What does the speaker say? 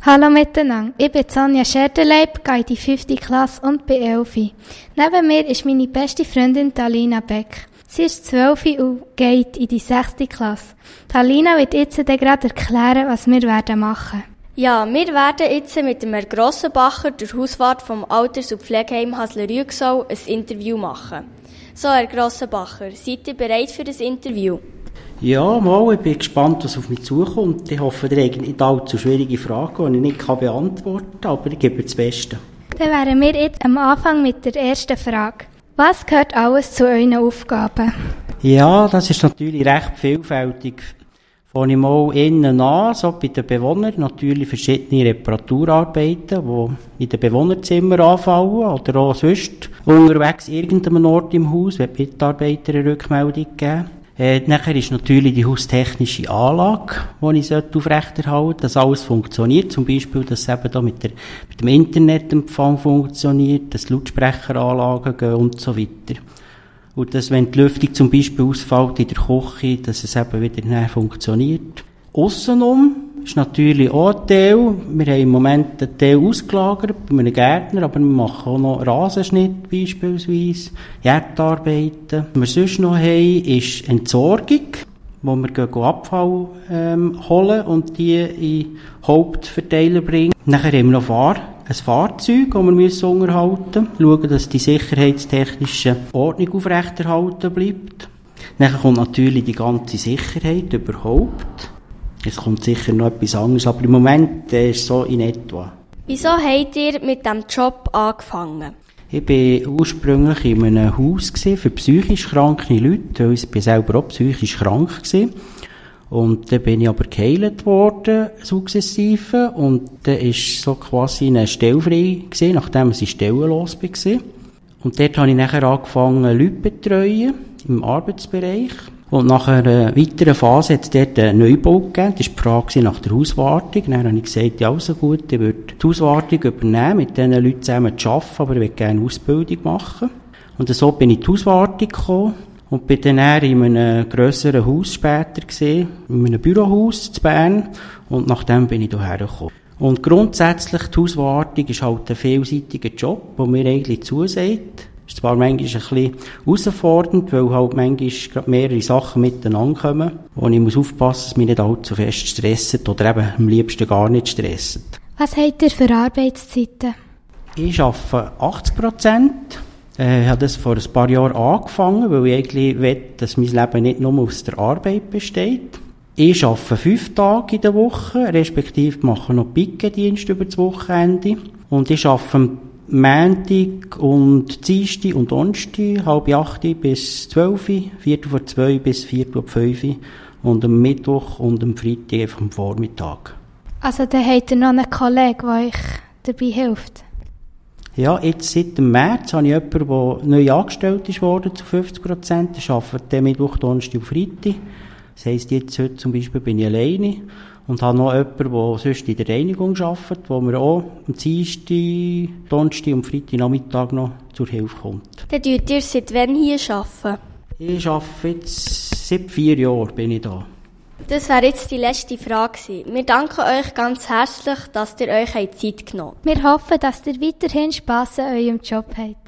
Hallo miteinander, ich bin Sonja Scherderleib, gehe in die 5. Klasse und bin 11. Neben mir ist meine beste Freundin Talina Beck. Sie ist 12 und geht in die 6. Klasse. Talina wird jetzt gerade erklären, was wir machen werden. Ja, wir werden jetzt mit dem Herrn Grossenbacher, der Hauswart vom Alters- und Pflegeheim Hasle-Rüegsau, ein Interview machen. So, Herr Grossenbacher, seid ihr bereit für das Interview? Ja, mal, ich bin gespannt, was auf mich zukommt. Ich hoffe, ihr habt nicht allzu schwierige Fragen, die ich nicht beantworten kann, aber ich gebe das Beste. Dann wären wir jetzt am Anfang mit der ersten Frage. Was gehört alles zu euren Aufgaben? Ja, das ist natürlich recht vielfältig. Fange ich mal innen an, so bei den Bewohnern, natürlich verschiedene Reparaturarbeiten, die in den Bewohnerzimmern anfallen oder auch sonst unterwegs irgendeinem Ort im Haus, wenn die Mitarbeiter eine Rückmeldung geben. Nachher ist natürlich die haustechnische Anlage, die ich aufrechterhalten sollte, dass alles funktioniert. Zum Beispiel, dass es eben da mit dem Internetempfang funktioniert, dass Lautsprecheranlagen gehen und so weiter. Und dass, wenn die Lüftung zum Beispiel ausfällt in der Küche, dass es eben wieder näher funktioniert. Aussenum ist natürlich auch ein Teil. Wir haben im Moment einen Teil ausgelagert bei einem Gärtner, aber wir machen auch noch Rasenschnitt beispielsweise, Erdarbeiten. Was wir sonst noch haben, ist Entsorgung, wo wir Abfall holen und die in Hauptverteiler bringen. Nachher haben wir noch ein Fahrzeug, das wir unterhalten müssen. Schauen, dass die sicherheitstechnische Ordnung aufrechterhalten bleibt. Nachher kommt natürlich die ganze Sicherheit überhaupt. Es kommt sicher noch etwas anderes, aber im Moment ist es so in etwa. Wieso habt ihr mit diesem Job angefangen? Ich war ursprünglich in einem Haus für psychisch kranke Leute, weil ich selber auch psychisch krank war. Und dann bin ich aber geheilt worden, sukzessive, und dann ist so quasi eine Stelle frei gewesen, nachdem ich stellenlos war. Und dort habe ich nachher angefangen, Leute zu betreuen, im Arbeitsbereich. Und nach einer weiteren Phase hat es dort einen Neubau gegeben. Das war die Frage nach der Hauswartung. Dann habe ich gesagt, ja, also gut, ich würde die Hauswartung übernehmen, mit diesen Leuten zusammen zu arbeiten, aber ich würde gerne eine Ausbildung machen. Und so bin ich in die Hauswartung gekommen. Und bin dann in einem grösseren Haus später gesehen, in einem Bürohaus zu Bern. Und nachdem bin ich hierher gekommen. Und grundsätzlich, die Hauswartung ist halt ein vielseitiger Job, der mir eigentlich zusagt. Ist zwar manchmal ein bisschen herausfordernd, weil halt manchmal gerade mehrere Sachen miteinander kommen, wo ich muss aufpassen, dass mich nicht allzu fest stresst oder eben am liebsten gar nicht stresst. Was habt ihr für Arbeitszeiten? Ich arbeite 80%. Ich habe das vor ein paar Jahren angefangen, weil ich eigentlich will, dass mein Leben nicht nur aus der Arbeit besteht. Ich arbeite 5 Tage in der Woche, respektive mache noch Pickendienst über das Wochenende. Und ich arbeite am Montag und Dienstag und Donnerstag, 7:30 bis 12, 2:45 bis 4:05 und am Mittwoch und am Freitag einfach am Vormittag. Also dann habt ihr noch einen Kollegen, der euch dabei hilft? Ja, jetzt seit dem März habe ich jemanden, der neu angestellt ist worden zu 50%. Ich arbeite Mittwoch, Donnerstag und Freitag. Das heisst, jetzt heute zum Beispiel bin ich alleine. Und habe noch jemanden, der sonst in der Reinigung arbeitet, wo mir auch am Dienstag, Donnerstag und Freitag Nachmittag noch zur Hilfe kommt. Dann tut ihr seit wann hier arbeiten? Ich arbeite jetzt seit 4 Jahren bin ich da. Das wäre jetzt die letzte Frage gewesen. Wir danken euch ganz herzlich, dass ihr euch Zeit genommen habt. Wir hoffen, dass ihr weiterhin Spass an eurem Job habt.